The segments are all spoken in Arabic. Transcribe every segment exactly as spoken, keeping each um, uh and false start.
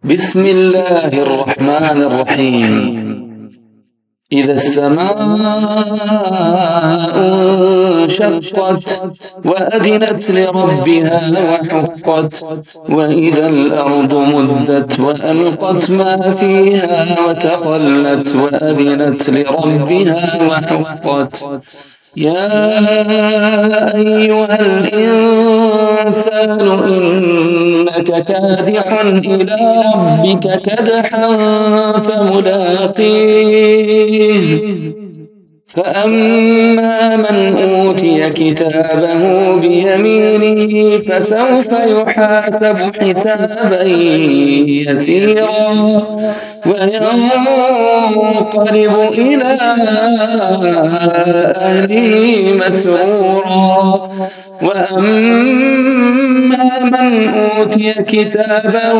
بسم الله الرحمن الرحيم. إذا السماء انشقت وأذنت لربها وحقت، وإذا الأرض مدت وألقت ما فيها وتخلت وأذنت لربها وحقت. يا أيها الإنسان إنك كادح إلى ربك كدحا فملاقيه. فأما من أوتي كتابه بيمينه فسوف يحاسب حسابا يسيرا وينقلب إلى أهله مسرورا. وأما من أوتي كتابه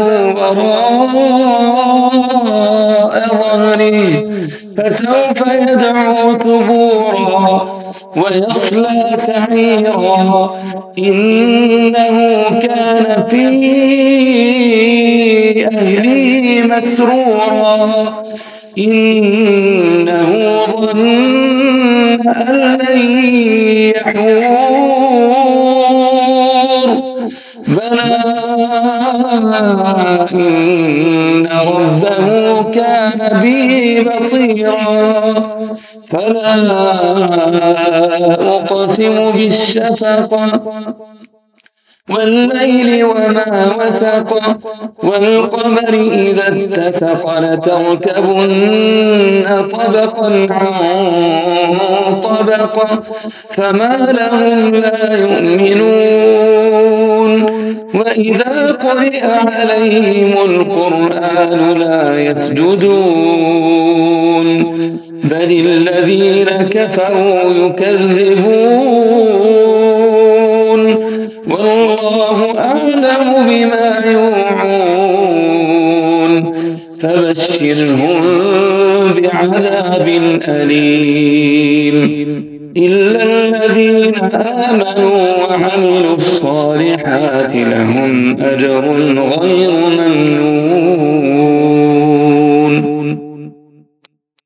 وراء ظهره فسوف يدعو ثبورا ويصلى سعيرا. إنه كان في أهله مسرورا. إنه ظن أن لن يحور. بلى إن ربه كان به بصيرا. فلا أقسم بالشفق والليل وما وسق والقمر إذا اتسق لتركبن طبقا عن طبق فما لهم لا يؤمنون. وإذا قرئ عليهم القرآن لا يسجدون بل الذين كفروا يكذبون والله أعلم بما يوعون. فبشرهم بعذاب أليم إلا الذين آمنوا وعملوا الصالحات لهم أجر غير ممنون.